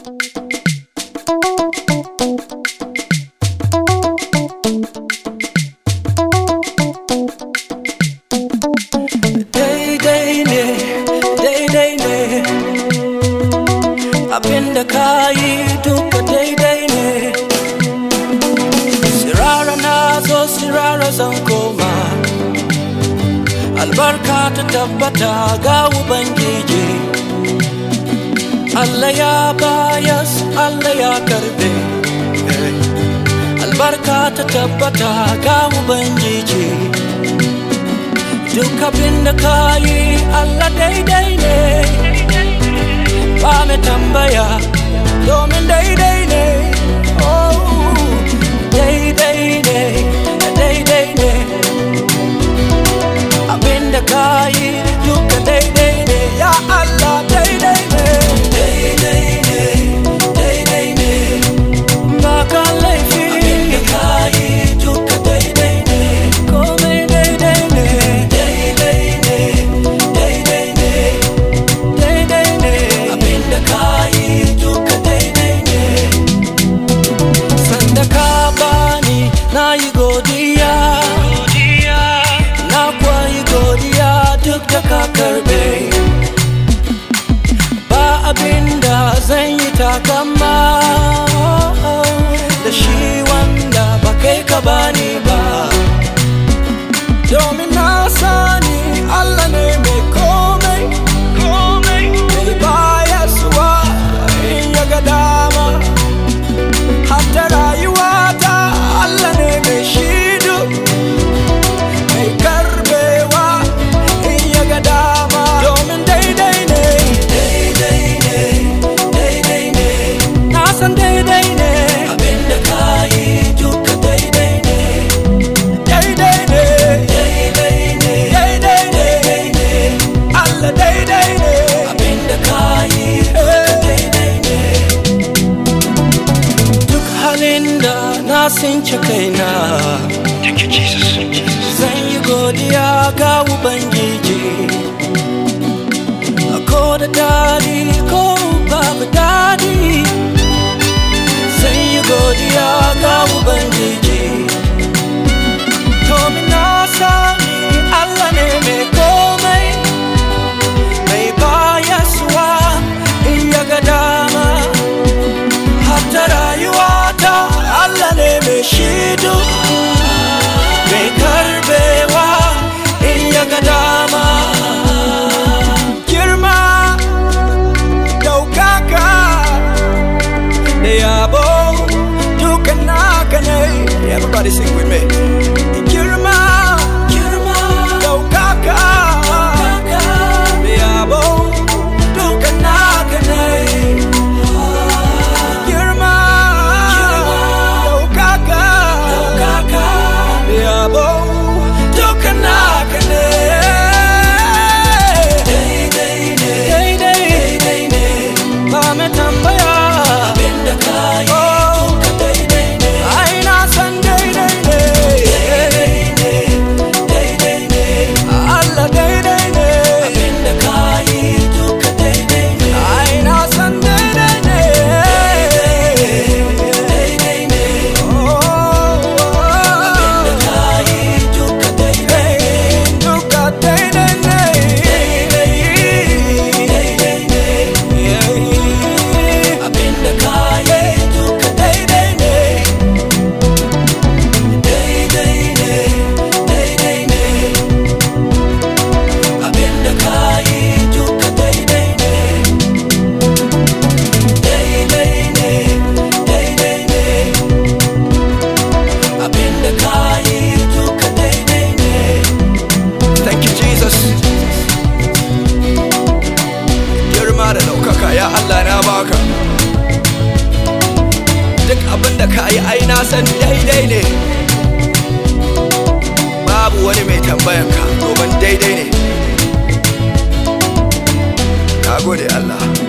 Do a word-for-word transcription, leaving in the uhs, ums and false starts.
Abinda kayi duka daidai ne. Sirara na zo sirara zan koma. Albarka ta tabbata ga Ubangiji. Allah ya bayas, Allah ya karbe. Albarka ta tabbata ga Ubangiji. Duk abinda kayi Allah daidai ne. Ba mai tambaya domin daidai ne. Oh, daidai ne, daidai ne. Abinda kayi duka daidai ne. Ya Allah daidai ne. Daidai ne, daidai ne. Ba ka laifi. Abinda kayi duka daidai ne. Komai daidai ne. Daidai ne, daidai ne. Daidai ne. Abinda kayi duka daidai ne. Sanda ka bani na yi godiya. Na kuwa yi godiya duk da ka karbe. Ba abinda zan yi takama da shi wanda ba kai ka bani ba. Domin na sani Allah ne mai komai, mai bayaswa in ya ga dama. Hatta rayuwata Allah ne mai shidu, mai karbewa in ya ga dama. Domin daidai ne, daidai ne, daidai ne. Na san daidai ne. Abinda kayi duka daidai ne. Daidai ne, daidai ne, daidai ne, daidai ne. Allah daidai ne. Abinda kayi duka daidai ne. Duk halin da na sinci kaina, Thank you, Jesus. zan yi godiya ga Ubangiji. Ko da dadi ko babu dadi, zan yi godiya ga Ubangiji. Domin na sani Allah ne mai komai, mai bayaswa in ya ga dama. Hatta rayuwata Allah ne mai shidu, mai karbewa in ya ga dama. Girma, daukaka da yabo duka naka ne. Everybody sing with me. Girma, girma, daukaka da yabo duka naka ne. Girma, daukaka da yabo duka naka ne. Daidai ne, daidai ne. Ba mai tambaya. Abinda kayi duka daidai ne. Ai na san daidai ne. Daidai ne, daidai ne. Allah daidai ne. Abinda kayi duka daidai ne. Ai na san daidai ne. Daidai ne. Oh, abinda kayi duka daidai ne. Duka daidai ne. Daidai ne. Abinda kayi duka daidai ne. Daidai ne, daidai ne. Abinda kayi duka daidai ne. Daidai ne, daidai ne. Abinda kayi duka daidai ne. Thank you, Jesus. Girma da ɗaukaka ya Allah na baka. Duk abinda ka yi ai na san daidai ne. Babu wani mai tambayanka domin daidai ne. Na gode Allah.